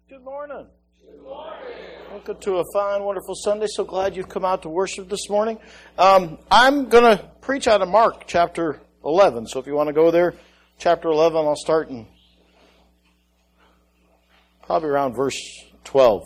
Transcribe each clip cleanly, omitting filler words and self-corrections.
Good morning. Good morning. Welcome to a fine, wonderful Sunday. So glad you've come out to worship this morning. I'm going to preach out of Mark chapter 11. So if you want to go there, chapter 11, I'll start in probably around verse 12.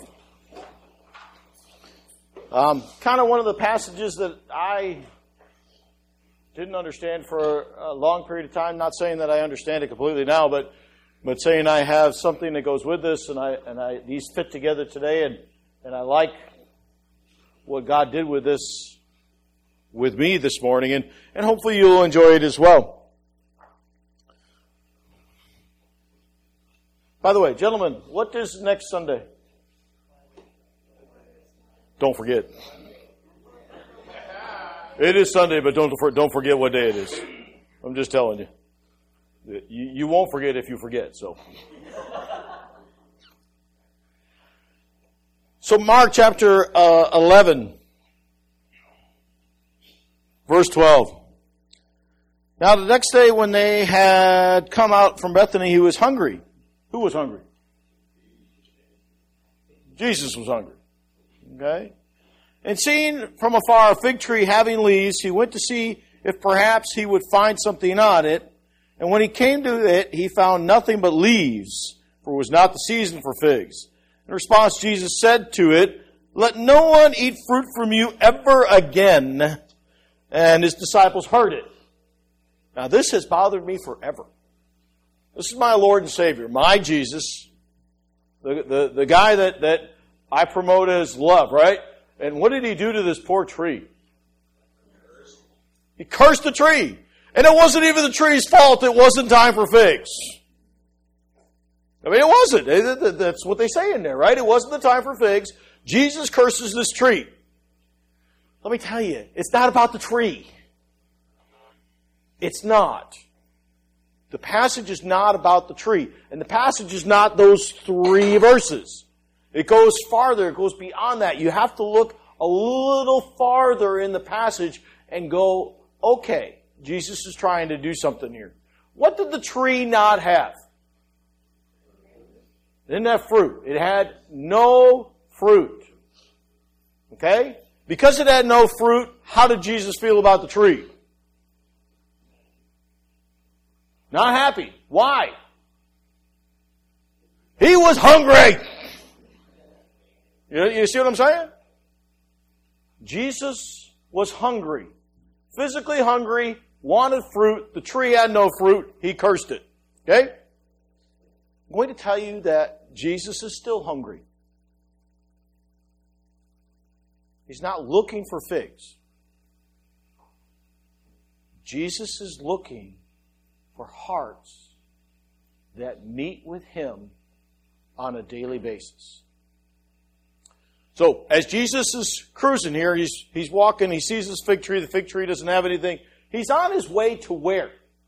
Kind of one of the passages that I didn't understand for a long period of time. Not saying that I understand it completely now, but saying I have something that goes with this, and these fit together today, and I like what God did with this with me this morning, and hopefully you'll enjoy it as well. By the way, gentlemen, what is next Sunday? Don't forget. It is Sunday, but don't forget what day it is. I'm just telling you. You won't forget if you forget. So Mark chapter 11, verse 12. Now the next day when they had come out from Bethany, he was hungry. Who was hungry? Jesus was hungry. Okay? And seeing from afar a fig tree having leaves, he went to see if perhaps he would find something on it. And when he came to it, he found nothing but leaves, for it was not the season for figs. In response, Jesus said to it, "Let no one eat fruit from you ever again." And his disciples heard it. Now this has bothered me forever. This is my Lord and Savior, my Jesus, the guy that I promote as love, right? And what did he do to this poor tree? He cursed the tree. And it wasn't even the tree's fault it wasn't time for figs. I mean, it wasn't. That's what they say in there, right? It wasn't the time for figs. Jesus curses this tree. Let me tell you, it's not about the tree. It's not. The passage is not about the tree. And the passage is not those 3 verses. It goes farther. It goes beyond that. You have to look a little farther in the passage and go, okay, Jesus is trying to do something here. What did the tree not have? It didn't have fruit. It had no fruit. Okay? Because it had no fruit, how did Jesus feel about the tree? Not happy. Why? He was hungry. You see what I'm saying? Jesus was hungry. Physically hungry, wanted fruit. The tree had no fruit. He cursed it. Okay? I'm going to tell you that Jesus is still hungry. He's not looking for figs. Jesus is looking for hearts that meet with Him on a daily basis. So, as Jesus is cruising here, he's walking, he sees this fig tree, the fig tree doesn't have anything. He's on his way to where?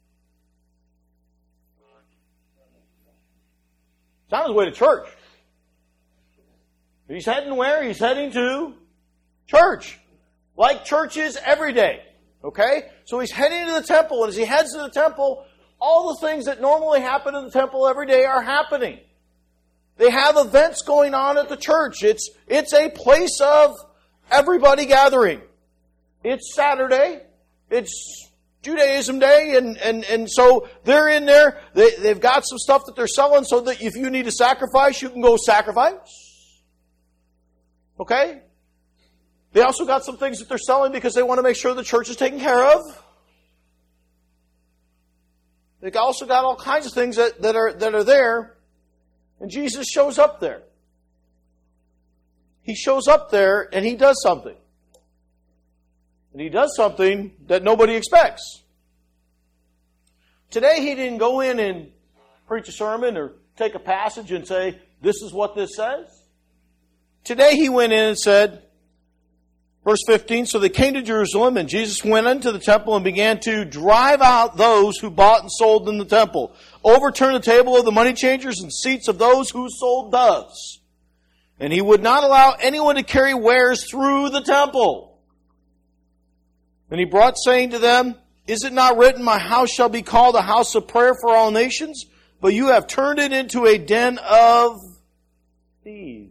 He's on his way to church. He's heading where? He's heading to church. Like church is every day. Okay? So he's heading to the temple, and as he heads to the temple, all the things that normally happen in the temple every day are happening. They have events going on at the church. It's a place of everybody gathering. It's Saturday. It's Judaism Day, and so they're in there. They've got some stuff that they're selling so that if you need a sacrifice, you can go sacrifice. Okay? They also got some things that they're selling because they want to make sure the church is taken care of. They've also got all kinds of things that are there. And Jesus shows up there. He shows up there and he does something. And he does something that nobody expects. Today he didn't go in and preach a sermon or take a passage and say, this is what this says. Today he went in and said, verse 15, so they came to Jerusalem, and Jesus went into the temple and began to drive out those who bought and sold in the temple, overturn the table of the money changers and seats of those who sold doves. And he would not allow anyone to carry wares through the temple. And he brought saying to them, is it not written, my house shall be called a house of prayer for all nations? But you have turned it into a den of thieves.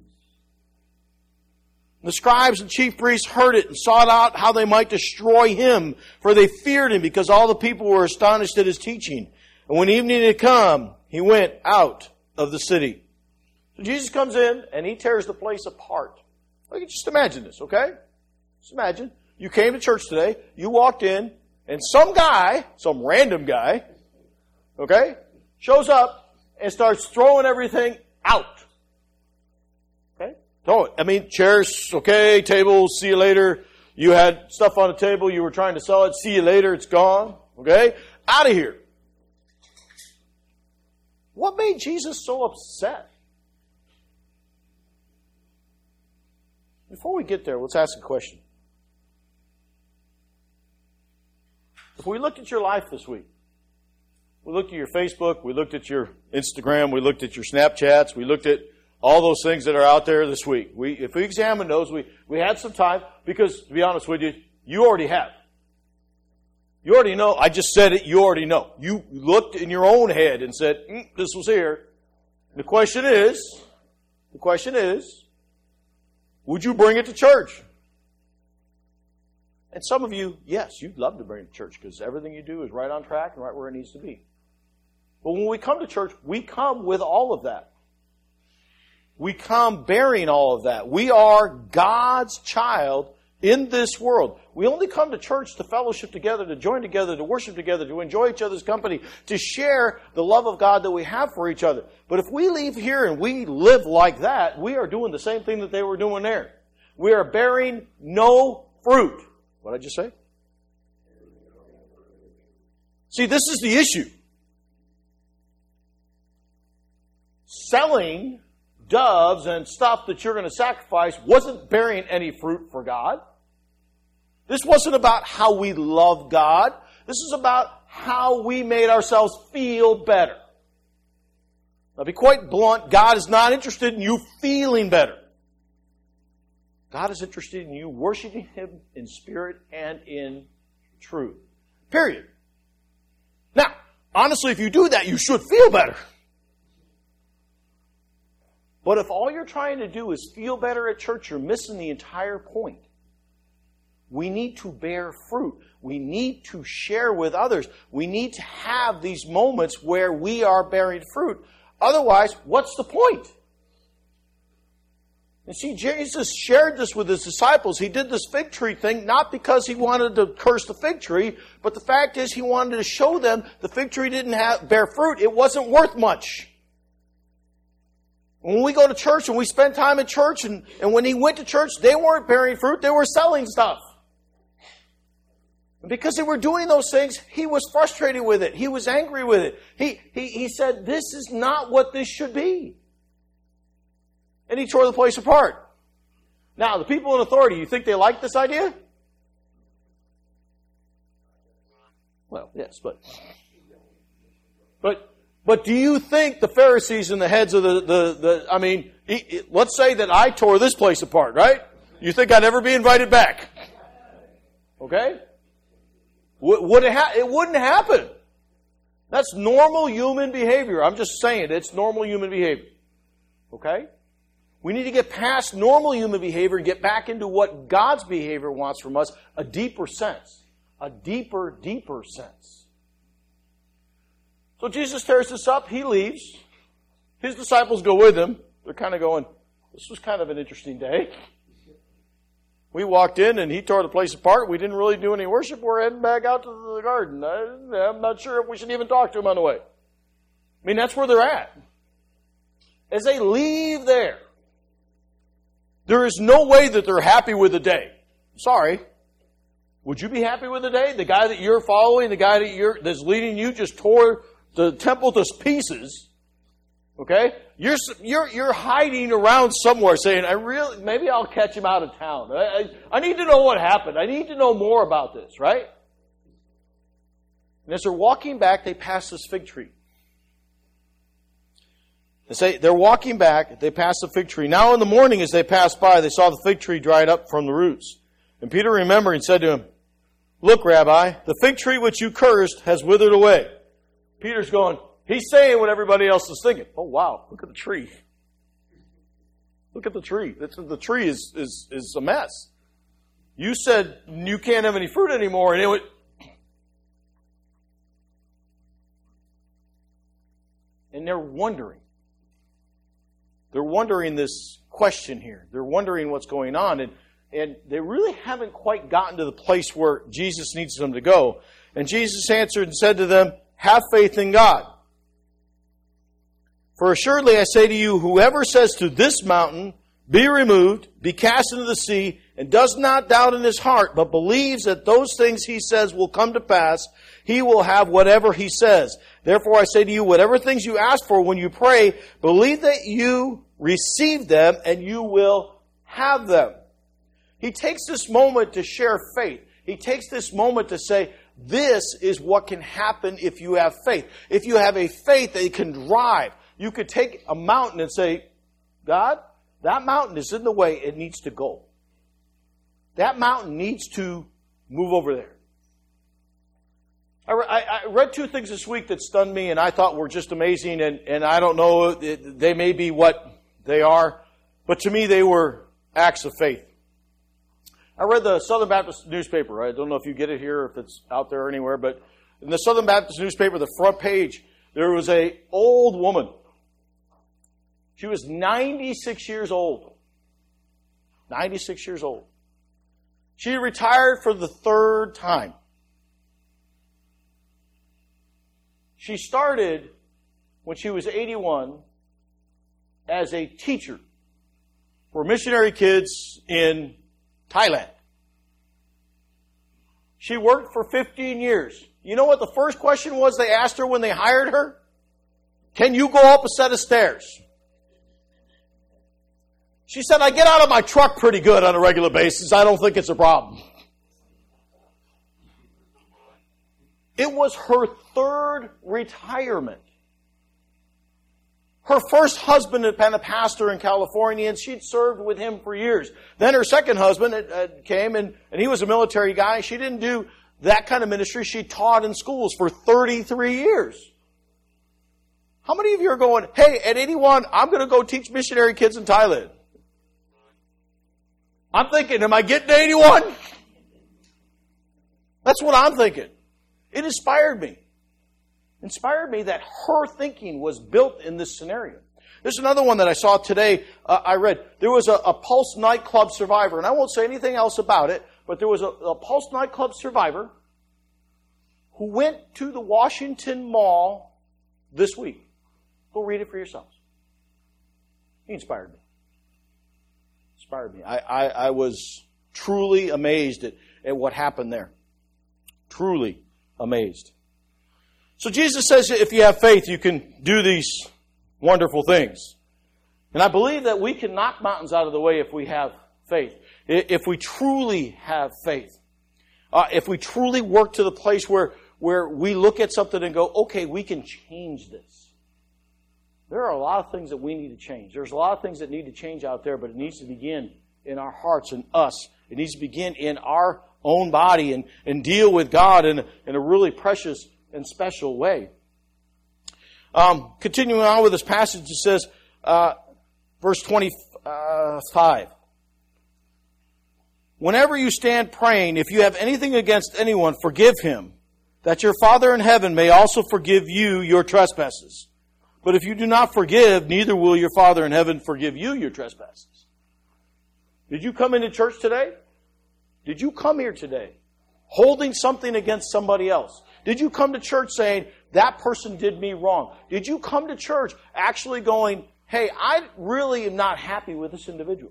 The scribes and chief priests heard it and sought out how they might destroy him, for they feared him because all the people were astonished at his teaching. And when evening had come, he went out of the city. So Jesus comes in and he tears the place apart. Just imagine this, okay? Just imagine. You came to church today, you walked in, and some guy, some random guy, okay, shows up and starts throwing everything out. Throw it. I mean, chairs, okay, tables, see you later. You had stuff on the table, you were trying to sell it, see you later, it's gone. Okay? Out of here. What made Jesus so upset? Before we get there, let's ask a question. If we looked at your life this week, we looked at your Facebook, we looked at your Instagram, we looked at your Snapchats, we looked at all those things that are out there this week. If we examine those, we had some time, because, to be honest with you, you already have. You already know. I just said it, you already know. You looked in your own head and said, this was here. The question is, would you bring it to church? And some of you, yes, you'd love to bring it to church because everything you do is right on track and right where it needs to be. But when we come to church, we come with all of that. We come bearing all of that. We are God's child in this world. We only come to church to fellowship together, to join together, to worship together, to enjoy each other's company, to share the love of God that we have for each other. But if we leave here and we live like that, we are doing the same thing that they were doing there. We are bearing no fruit. What did I just say? See, this is the issue. Selling doves and stuff that you're going to sacrifice wasn't bearing any fruit for God. This wasn't about how we love God. This is about how we made ourselves feel better. Now, to be quite blunt, God is not interested in you feeling better. God is interested in you worshiping Him in spirit and in truth. Period. Now, honestly, if you do that, you should feel better. But if all you're trying to do is feel better at church, you're missing the entire point. We need to bear fruit. We need to share with others. We need to have these moments where we are bearing fruit. Otherwise, what's the point? And see, Jesus shared this with His disciples. He did this fig tree thing not because He wanted to curse the fig tree, but the fact is He wanted to show them the fig tree didn't bear fruit. It wasn't worth much. When we go to church and we spend time at church, and when He went to church, they weren't bearing fruit, they were selling stuff. And because they were doing those things, He was frustrated with it. He was angry with it. He said, this is not what this should be. And He tore the place apart. Now, the people in authority, you think they like this idea? Well, yes, But do you think the Pharisees and the heads of let's say that I tore this place apart, right? You think I'd ever be invited back? Okay? It wouldn't happen. That's normal human behavior. I'm just saying, it's normal human behavior. Okay? We need to get past normal human behavior and get back into what God's behavior wants from us, a deeper sense. A deeper sense. So Jesus tears this up. He leaves. His disciples go with Him. They're kind of going, this was kind of an interesting day. We walked in and He tore the place apart. We didn't really do any worship. We're heading back out to the garden. I'm not sure if we should even talk to Him on the way. I mean, that's where they're at. As they leave there is no way that they're happy with the day. Sorry. Would you be happy with the day? The guy that you're following, the guy that's leading you just tore the temple to pieces. Okay? You're hiding around somewhere saying, maybe I'll catch him out of town. I need to know what happened. I need to know more about this, right? And as they're walking back, they pass this fig tree. They're walking back, they pass the fig tree. Now in the morning as they passed by, they saw the fig tree dried up from the roots. And Peter remembered and said to Him, look, Rabbi, the fig tree which you cursed has withered away. Peter's going, he's saying what everybody else is thinking. Oh, wow, look at the tree. Look at the tree. The tree is a mess. You said you can't have any fruit anymore, and it would... And they're wondering. They're wondering this question here. They're wondering what's going on. And they really haven't quite gotten to the place where Jesus needs them to go. And Jesus answered and said to them, have faith in God. For assuredly I say to you, whoever says to this mountain, be removed, be cast into the sea, and does not doubt in his heart, but believes that those things he says will come to pass, he will have whatever he says. Therefore I say to you, whatever things you ask for when you pray, believe that you receive them and you will have them. He takes this moment to share faith. He takes this moment to say, this is what can happen if you have faith. If you have a faith that can drive, you could take a mountain and say, God, that mountain is in the way, it needs to go. That mountain needs to move over there. I read two things this week that stunned me and I thought were just amazing, and I don't know, they may be what they are, but to me they were acts of faith. I read the Southern Baptist newspaper. I don't know if you get it here, if it's out there anywhere, but in the Southern Baptist newspaper, the front page, there was an old woman. She was 96 years old. 96 years old. She retired for the third time. She started when she was 81 as a teacher for missionary kids in Thailand. She worked for 15 years. You know what the first question was they asked her when they hired her? Can you go up a set of stairs? She said, I get out of my truck pretty good on a regular basis. I don't think it's a problem. It was her third retirement. Her first husband had been a pastor in California, and she'd served with him for years. Then her second husband came, and he was a military guy. She didn't do that kind of ministry. She taught in schools for 33 years. How many of you are going, hey, at 81, I'm going to go teach missionary kids in Thailand? I'm thinking, am I getting to 81? That's what I'm thinking. It inspired me. Inspired me that her thinking was built in this scenario. There's another one that I saw today. I read. There was a Pulse nightclub survivor, and I won't say anything else about it, but there was a Pulse nightclub survivor who went to the Washington Mall this week. Go read it for yourselves. He inspired me. Inspired me. I was truly amazed at what happened there. Truly amazed. So Jesus says if you have faith, you can do these wonderful things. And I believe that we can knock mountains out of the way if we have faith. If we truly have faith. If we truly work to the place where we look at something and go, okay, we can change this. There are a lot of things that we need to change. There's a lot of things that need to change out there, but it needs to begin in our hearts and us. It needs to begin in our own body and deal with God in a really precious and special way. Continuing on with this passage, it says, verse 25. Whenever you stand praying, if you have anything against anyone, forgive him, that your Father in heaven may also forgive you your trespasses. But if you do not forgive, neither will your Father in heaven forgive you your trespasses. Did you come into church today? Did you come here today holding something against somebody else? Did you come to church saying, that person did me wrong? Did you come to church actually going, hey, I really am not happy with this individual?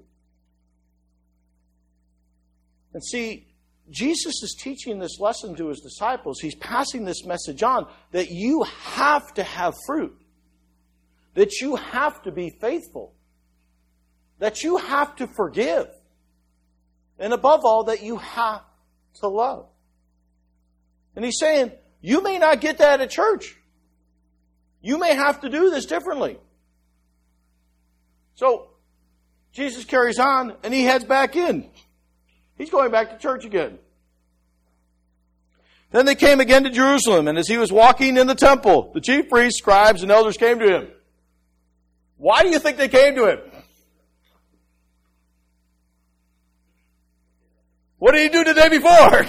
And see, Jesus is teaching this lesson to his disciples. He's passing this message on that you have to have fruit. That you have to be faithful. That you have to forgive. And above all, that you have to love. And he's saying, you may not get that at church. You may have to do this differently. So, Jesus carries on and he heads back in. He's going back to church again. Then they came again to Jerusalem, and as he was walking in the temple, the chief priests, scribes, and elders came to him. Why do you think they came to him? What did he do the day before?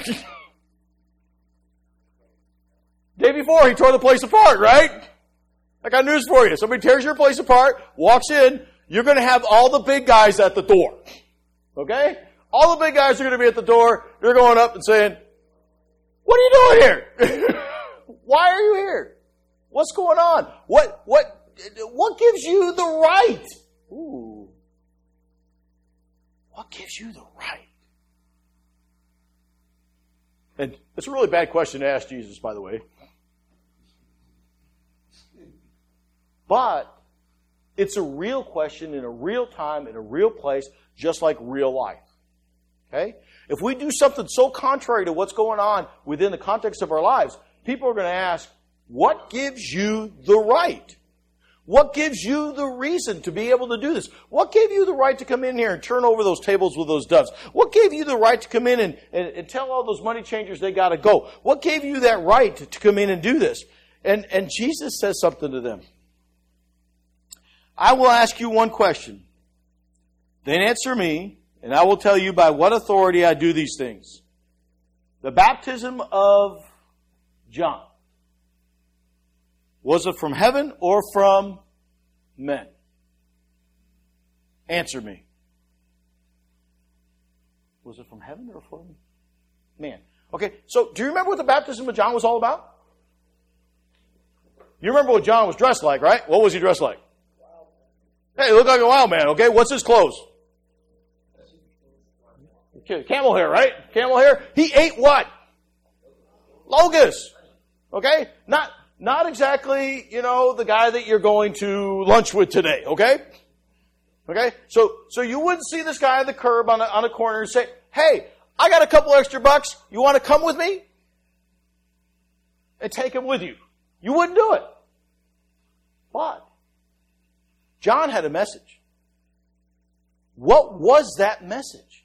Day before, he tore the place apart, right? I got news for you. Somebody tears your place apart, walks in, you're going to have all the big guys at the door. Okay? All the big guys are going to be at the door. They're going up and saying, what are you doing here? Why are you here? What's going on? What gives you the right? Ooh. What gives you the right? And it's a really bad question to ask Jesus, by the way. But it's a real question in a real time, in a real place, just like real life. Okay? If we do something so contrary to what's going on within the context of our lives, people are going to ask, what gives you the right? What gives you the reason to be able to do this? What gave you the right to come in here and turn over those tables with those doves? What gave you the right to come in and tell all those money changers they got to go? What gave you that right to come in and do this? And Jesus says something to them. I will ask you one question. Then answer me, and I will tell you by what authority I do these things. The baptism of John, was it from heaven or from men? Answer me. Was it from heaven or from man? Okay, so do you remember what the baptism of John was all about? You remember what John was dressed like, right? What was he dressed like? Hey, he looked like a wild man, okay? What's his clothes? Okay, camel hair, right? Camel hair. He ate what? Locusts. Okay? Not exactly, the guy that you're going to lunch with today, okay? Okay? So you wouldn't see this guy at the curb on a corner and say, hey, I got a couple extra bucks. You want to come with me? And take him with you. You wouldn't do it. But John had a message. What was that message?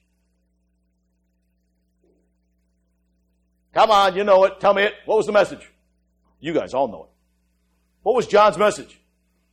Come on, you know it. Tell me it. What was the message? You guys all know it. What was John's message?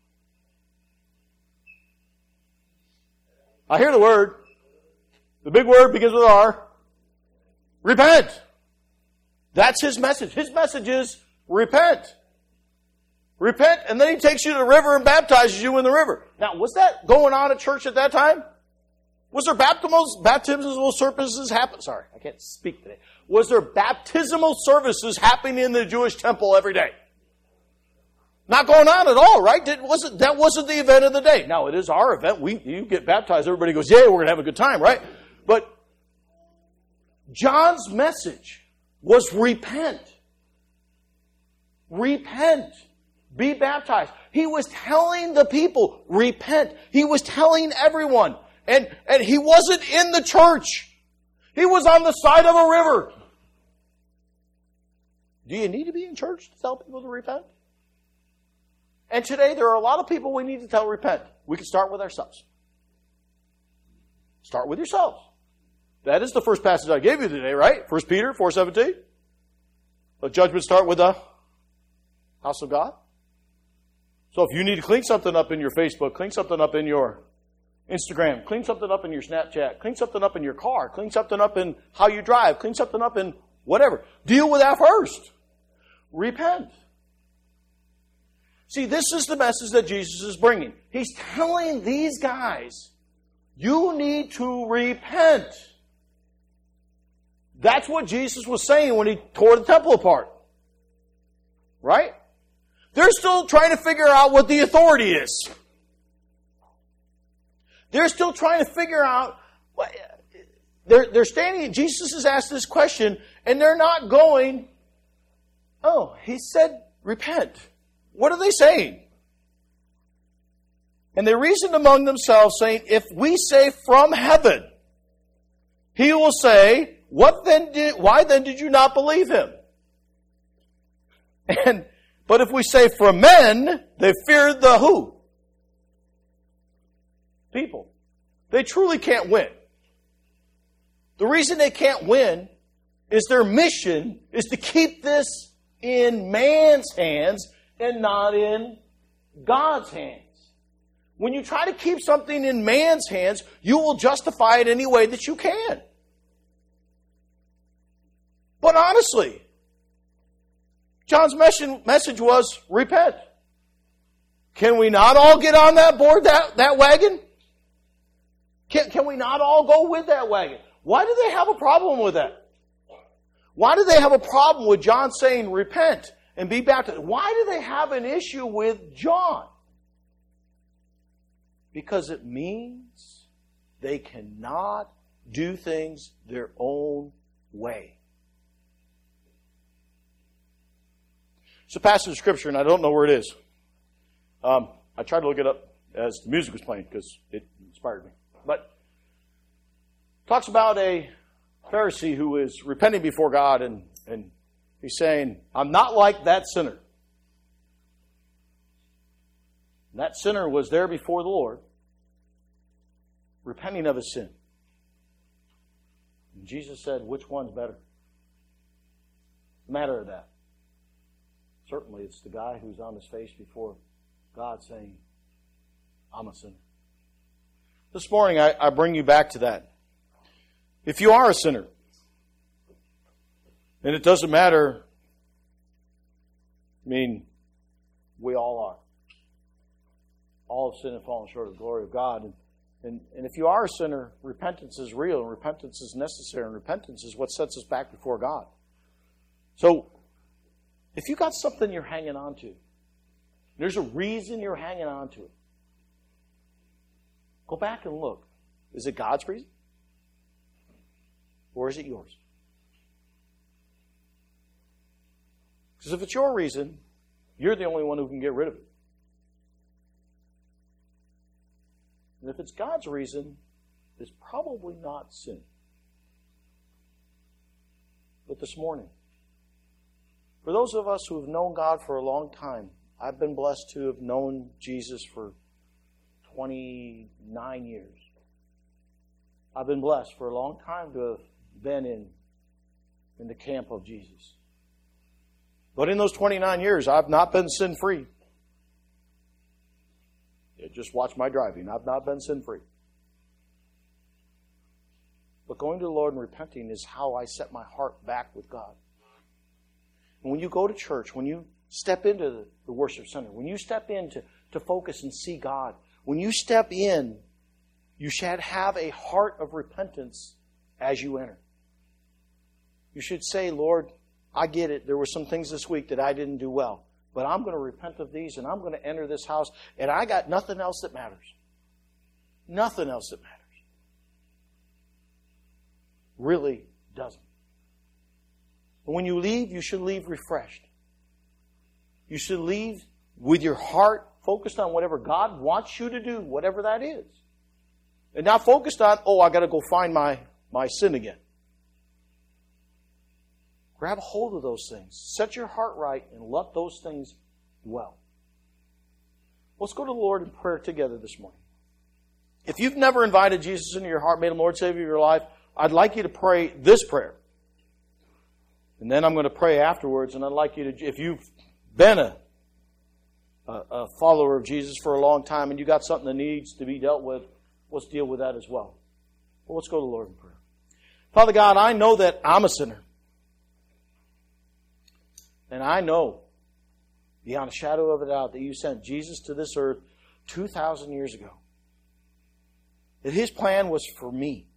I hear the word. The big word begins with R. Repent. That's his message. His message is repent. Repent, and then he takes you to the river and baptizes you in the river. Now, was that going on at church at that time? Was there baptismal services happen? Sorry, I can't speak today. Was there baptismal services happening in the Jewish temple every day? Not going on at all, right? That wasn't the event of the day. Now, it is our event. You get baptized, everybody goes, yeah, we're going to have a good time, right? But John's message was repent. Repent. Be baptized. He was telling the people, repent. He was telling everyone. And he wasn't in the church. He was on the side of a river. Do you need to be in church to tell people to repent? And today there are a lot of people we need to tell repent. We can start with ourselves. Start with yourselves. That is the first passage I gave you today, right? 1 Peter 4:17. Let judgment start with the house of God. So if you need to clean something up in your Facebook, clean something up in your Instagram, clean something up in your Snapchat, clean something up in your car, clean something up in how you drive, clean something up in whatever. Deal with that first. Repent. See, this is the message that Jesus is bringing. He's telling these guys, you need to repent. That's what Jesus was saying when he tore the temple apart. Right? They're still trying to figure out what the authority is. They're still trying to figure out. They're standing. Jesus has asked this question, and they're not going, oh, he said repent. What are they saying? And they reasoned among themselves, saying, if we say from heaven, he will say, why then did you not believe him? But if we say from men, they feared the who? People. They truly can't win. The reason they can't win is their mission is to keep this in man's hands and not in God's hands. When you try to keep something in man's hands, you will justify it any way that you can. honestly. John's message was, repent. Can we not all get on that board, that wagon? Can we not all go with that wagon? Why do they have a problem with that? Why do they have a problem with John saying, repent and be baptized? Why do they have an issue with John? Because it means they cannot do things their own way. It's a passage of Scripture, and I don't know where it is. I tried to look it up as the music was playing because it inspired me. But it talks about a Pharisee who is repenting before God, and he's saying, I'm not like that sinner. And that sinner was there before the Lord, repenting of his sin. And Jesus said, which one's better? Matter of that. Certainly it's the guy who's on his face before God saying, I'm a sinner. This morning I bring you back to that. If you are a sinner, and it doesn't matter, we all are. All have sinned and fallen short of the glory of God. And if you are a sinner, repentance is real, and repentance is necessary, and repentance is what sets us back before God. So, if you got something you're hanging on to, there's a reason you're hanging on to it, go back and look. Is it God's reason? Or is it yours? Because if it's your reason, you're the only one who can get rid of it. And if it's God's reason, it's probably not sin. But this morning, for those of us who have known God for a long time, I've been blessed to have known Jesus for 29 years. I've been blessed for a long time to have been in the camp of Jesus. But in those 29 years, I've not been sin-free. Just watch my driving. I've not been sin-free. But going to the Lord and repenting is how I set my heart back with God. And when you go to church, when you step into the worship center, when you step in to focus and see God, when you step in, you should have a heart of repentance as you enter. You should say, Lord, I get it. There were some things this week that I didn't do well. But I'm going to repent of these, and I'm going to enter this house, and I got nothing else that matters. Nothing else that matters. Really doesn't. And when you leave, you should leave refreshed. You should leave with your heart focused on whatever God wants you to do, whatever that is. And not focused on, I got to go find my sin again. Grab a hold of those things. Set your heart right and let those things dwell. Let's go to the Lord in prayer together this morning. If you've never invited Jesus into your heart, made Him Lord Savior of your life, I'd like you to pray this prayer. And then I'm going to pray afterwards, and I'd like you to, if you've been a follower of Jesus for a long time and you got something that needs to be dealt with, let's deal with that as well. Well, let's go to the Lord in prayer. Father God, I know that I'm a sinner. And I know, beyond a shadow of a doubt, that you sent Jesus to this earth 2,000 years ago. That His plan was for me.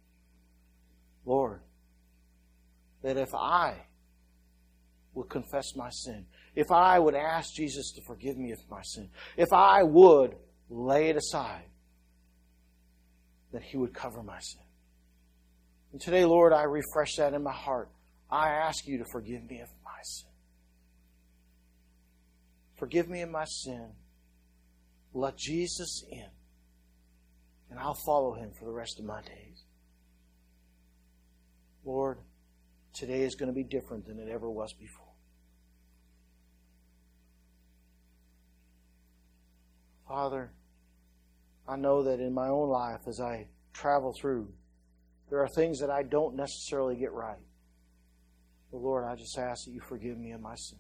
Lord, that if I would confess my sin, if I would ask Jesus to forgive me of my sin, if I would lay it aside, that He would cover my sin. And today, Lord, I refresh that in my heart. I ask you to forgive me of my sin. Forgive me of my sin. Let Jesus in. And I'll follow Him for the rest of my days. Lord, today is going to be different than it ever was before. Father, I know that in my own life as I travel through, there are things that I don't necessarily get right. But Lord, I just ask that you forgive me of my sin.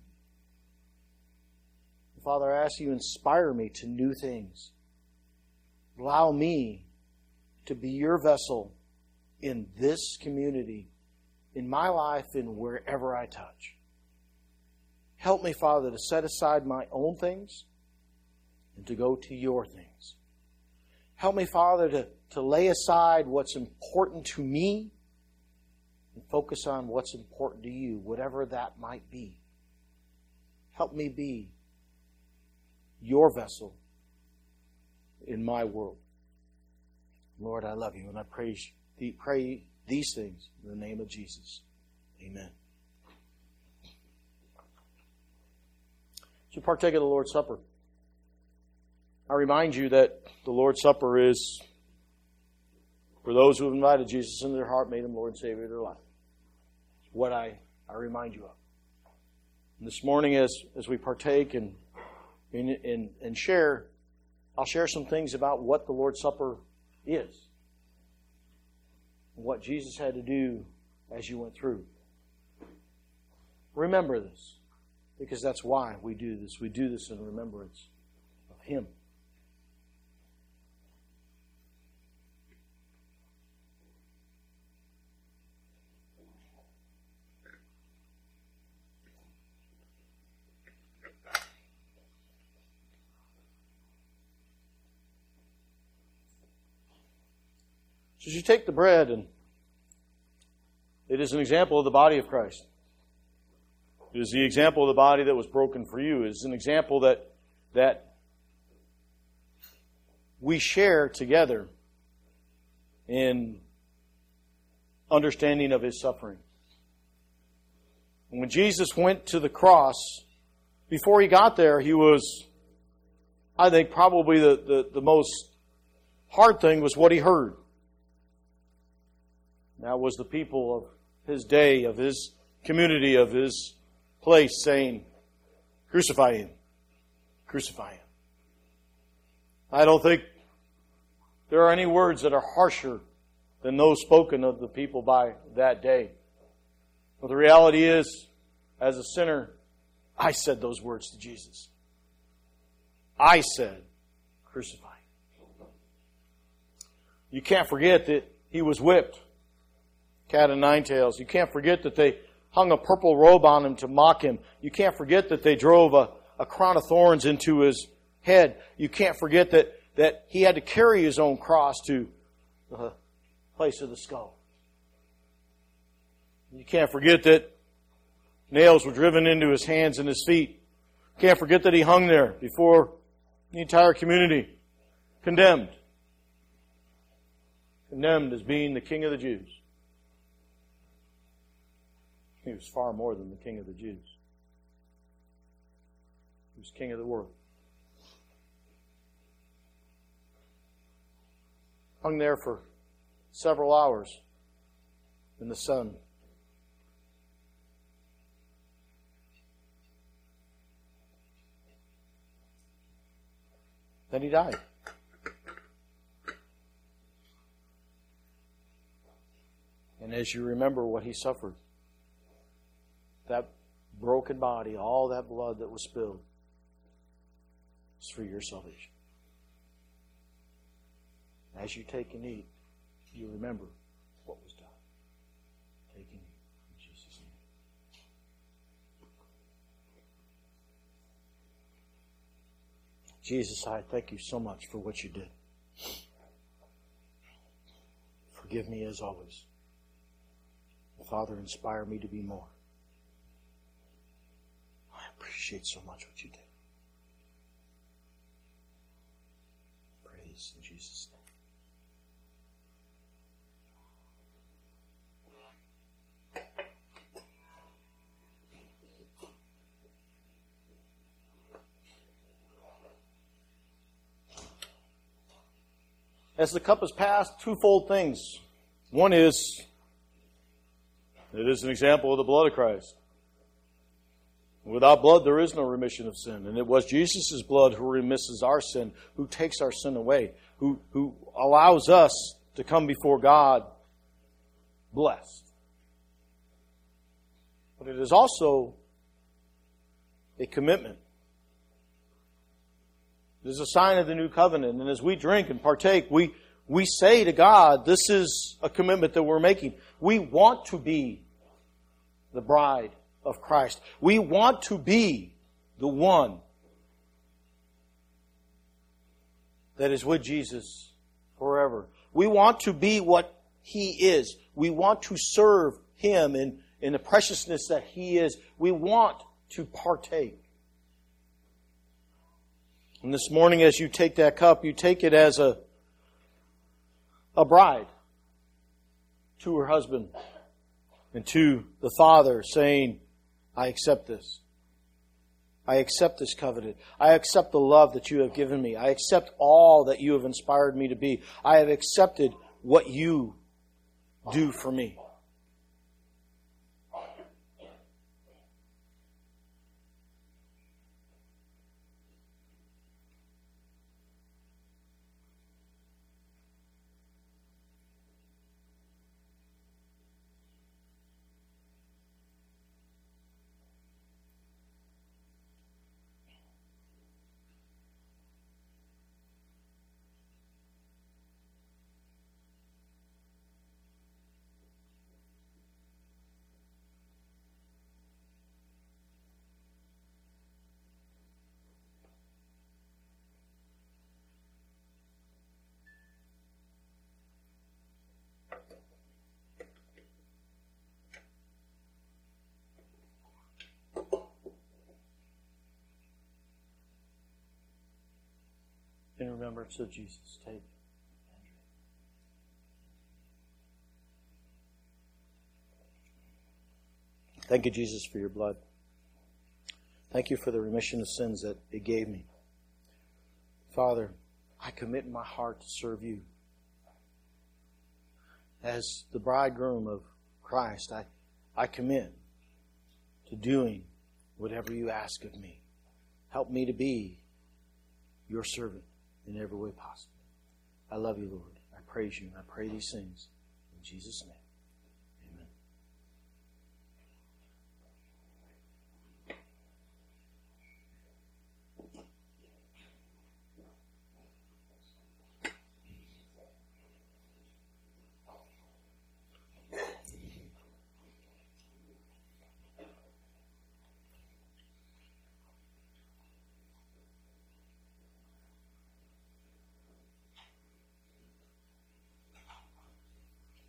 Father, I ask you to inspire me to new things. Allow me to be your vessel in this community in my life and wherever I touch. Help me, Father, to set aside my own things and to go to your things. Help me, Father, to lay aside what's important to me and focus on what's important to you, whatever that might be. Help me be your vessel in my world. Lord, I love you, and I pray these things in the name of Jesus. Amen. So partake of the Lord's Supper. I remind you that the Lord's Supper is for those who have invited Jesus into their heart, made Him Lord and Savior of their life. It's what I remind you of. And this morning, as we partake and share, I'll share some things about what the Lord's Supper is. What Jesus had to do as you went through. Remember this, because that's why we do this. We do this in remembrance of Him. So as you take the bread, and it is an example of the body of Christ. It is the example of the body that was broken for you. It is an example that we share together in understanding of His suffering. And when Jesus went to the cross, before He got there, He was, I think, probably the most hard thing was what He heard. That was the people of His day, of His community, of His place saying, "Crucify Him. Crucify Him." I don't think there are any words that are harsher than those spoken of the people by that day. But the reality is, as a sinner, I said those words to Jesus. I said, "Crucify Him." You can't forget that He was whipped. Cat o' nine tails. You can't forget that they hung a purple robe on Him to mock Him. You can't forget that they drove a crown of thorns into His head. You can't forget that He had to carry His own cross to the place of the skull. You can't forget that nails were driven into His hands and His feet. You can't forget that He hung there before the entire community, condemned. Condemned as being the King of the Jews. He was far more than the King of the Jews. He was King of the world. Hung there for several hours in the sun. Then He died. And as you remember what He suffered, that broken body, all that blood that was spilled, is for your salvation. As you take and eat, you remember what was done. Take and eat in Jesus' name. Jesus, I thank you so much for what you did. Forgive me as always. Father, inspire me to be more. I appreciate so much what you did. Praise in Jesus' name. As the cup is passed, twofold things. One is, it is an example of the blood of Christ. Without blood, there is no remission of sin. And it was Jesus' blood who remisses our sin, who takes our sin away, who allows us to come before God blessed. But it is also a commitment. It is a sign of the new covenant. And as we drink and partake, we say to God, this is a commitment that we're making. We want to be the bride of Christ. We want to be the one that is with Jesus forever. We want to be what He is. We want to serve Him in the preciousness that He is. We want to partake. And this morning as you take that cup, you take it as a bride to her husband and to the Father, saying, I accept this. I accept this covenant. I accept the love that you have given me. I accept all that you have inspired me to be. I have accepted what you do for me. In remembrance of Jesus, take. Thank you, Jesus, for your blood. Thank you for the remission of sins that it gave me. Father, I commit my heart to serve you. As the bridegroom of Christ, I commit to doing whatever you ask of me. Help me to be your servant in every way possible. I love you, Lord. I praise you, and I pray these things in Jesus' name.